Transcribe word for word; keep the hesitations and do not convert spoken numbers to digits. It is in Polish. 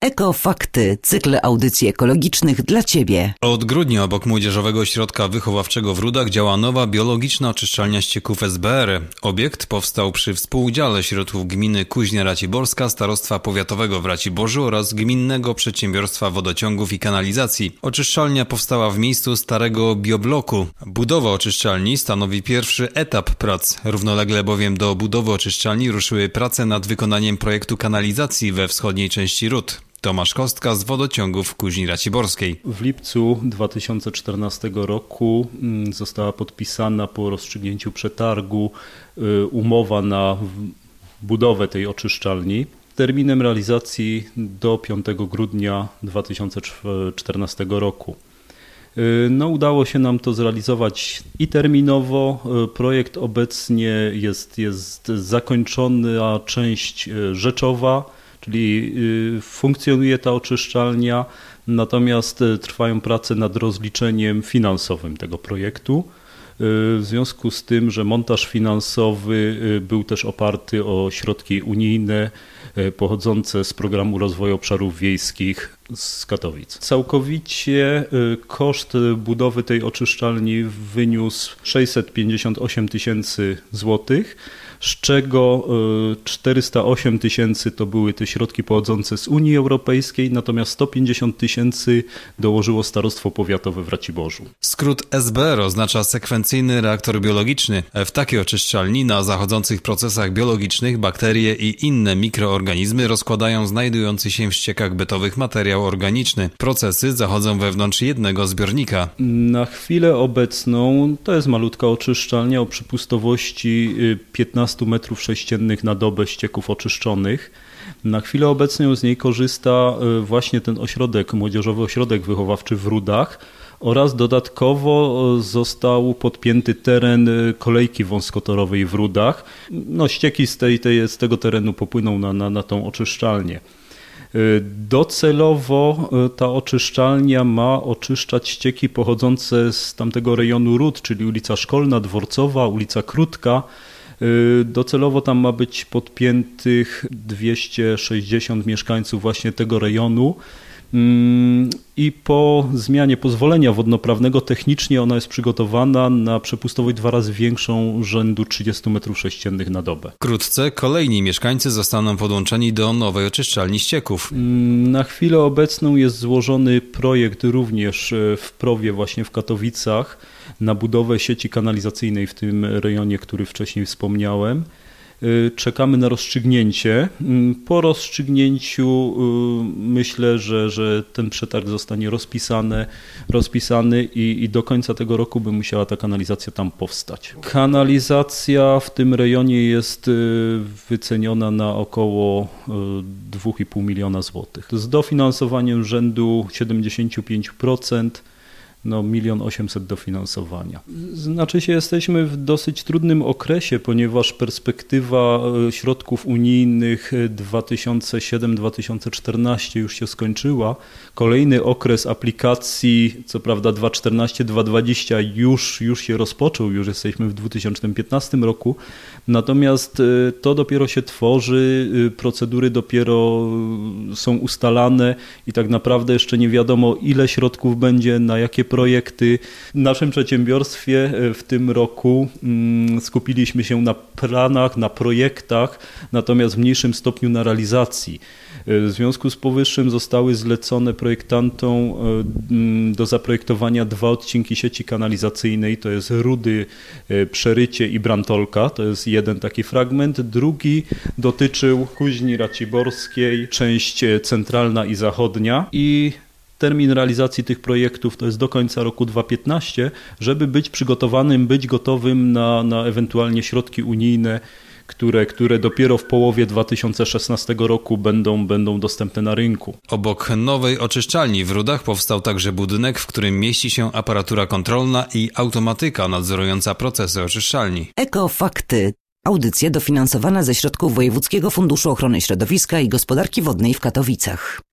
Ekofakty, cykl audycji ekologicznych dla Ciebie. Od grudnia obok Młodzieżowego Ośrodka Wychowawczego w Rudach działa nowa biologiczna oczyszczalnia ścieków S B R. Obiekt powstał przy współudziale środków gminy Kuźnia Raciborska, Starostwa Powiatowego w Raciborzu oraz Gminnego Przedsiębiorstwa Wodociągów i Kanalizacji. Oczyszczalnia powstała w miejscu starego biobloku. Budowa oczyszczalni stanowi pierwszy etap prac. Równolegle bowiem do budowy oczyszczalni ruszyły prace nad wykonaniem projektu kanalizacji we wschodniej części Rud. Tomasz Kostka z Wodociągów Kuźni Raciborskiej. W lipcu dwa tysiące czternastego roku została podpisana po rozstrzygnięciu przetargu umowa na budowę tej oczyszczalni. Terminem realizacji do piątego grudnia dwa tysiące czternastego roku. No, udało się nam to zrealizować i terminowo. Projekt obecnie jest, jest zakończona część rzeczowa, czyli funkcjonuje ta oczyszczalnia, natomiast trwają prace nad rozliczeniem finansowym tego projektu. W związku z tym, że montaż finansowy był też oparty o środki unijne pochodzące z Programu Rozwoju Obszarów Wiejskich z Katowic. Całkowicie koszt budowy tej oczyszczalni wyniósł sześćset pięćdziesiąt osiem tysięcy złotych, z czego czterysta osiem tysięcy to były te środki pochodzące z Unii Europejskiej, natomiast sto pięćdziesiąt tysięcy dołożyło Starostwo Powiatowe w Raciborzu. Skrót S B R oznacza sekwencyjny reaktor biologiczny. W takiej oczyszczalni na zachodzących procesach biologicznych bakterie i inne mikroorganizmy rozkładają znajdujący się w ściekach bytowych materiał organiczny. Procesy zachodzą wewnątrz jednego zbiornika. Na chwilę obecną to jest malutka oczyszczalnia o przepustowości piętnaście metrów sześciennych na dobę ścieków oczyszczonych. Na chwilę obecną z niej korzysta właśnie ten ośrodek, Młodzieżowy Ośrodek Wychowawczy w Rudach oraz dodatkowo został podpięty teren kolejki wąskotorowej w Rudach. No, ścieki z, tej, tej, z tego terenu popłyną na, na, na tą oczyszczalnię. Docelowo ta oczyszczalnia ma oczyszczać ścieki pochodzące z tamtego rejonu Rud, czyli ulica Szkolna, Dworcowa, ulica Krótka. Docelowo tam ma być podpiętych dwieście sześćdziesiąt mieszkańców właśnie tego rejonu i po zmianie pozwolenia wodnoprawnego technicznie ona jest przygotowana na przepustowość dwa razy większą, rzędu trzydzieści metrów sześciennych na dobę. Wkrótce kolejni mieszkańcy zostaną podłączeni do nowej oczyszczalni ścieków. Na chwilę obecną jest złożony projekt również w Prowie właśnie w Katowicach na budowę sieci kanalizacyjnej w tym rejonie, który wcześniej wspomniałem. Czekamy na rozstrzygnięcie. Po rozstrzygnięciu myślę, że, że ten przetarg zostanie rozpisany, rozpisany i, i do końca tego roku by musiała ta kanalizacja tam powstać. Kanalizacja w tym rejonie jest wyceniona na około dwa i pół miliona złotych. Z dofinansowaniem rzędu siedemdziesiąt pięć procent. No, milion osiemset dofinansowania. Znaczy się, jesteśmy w dosyć trudnym okresie, ponieważ perspektywa środków unijnych dwa tysiące siódmy do dwa tysiące czternastego już się skończyła. Kolejny okres aplikacji, co prawda dwa tysiące czternasty do dwa tysiące dwudziestego już, już się rozpoczął, już jesteśmy w dwa tysiące piętnastym roku. Natomiast to dopiero się tworzy, procedury dopiero są ustalane i tak naprawdę jeszcze nie wiadomo, ile środków będzie, na jakie projekty. W naszym przedsiębiorstwie w tym roku skupiliśmy się na planach, na projektach, natomiast w mniejszym stopniu na realizacji. W związku z powyższym zostały zlecone projektantom do zaprojektowania dwa odcinki sieci kanalizacyjnej, to jest Rudy, Przerycie i Brantolka, to jest jeden taki fragment. Drugi dotyczył Kuźni Raciborskiej, część centralna i zachodnia i termin realizacji tych projektów to jest do końca roku dwa tysiące piętnastego, żeby być przygotowanym, być gotowym na, na ewentualnie środki unijne, które, które dopiero w połowie dwa tysiące szesnastego roku będą, będą dostępne na rynku. Obok nowej oczyszczalni w Rudach powstał także budynek, w którym mieści się aparatura kontrolna i automatyka nadzorująca procesy oczyszczalni. Ekofakty. Audycja dofinansowana ze środków Wojewódzkiego Funduszu Ochrony Środowiska i Gospodarki Wodnej w Katowicach.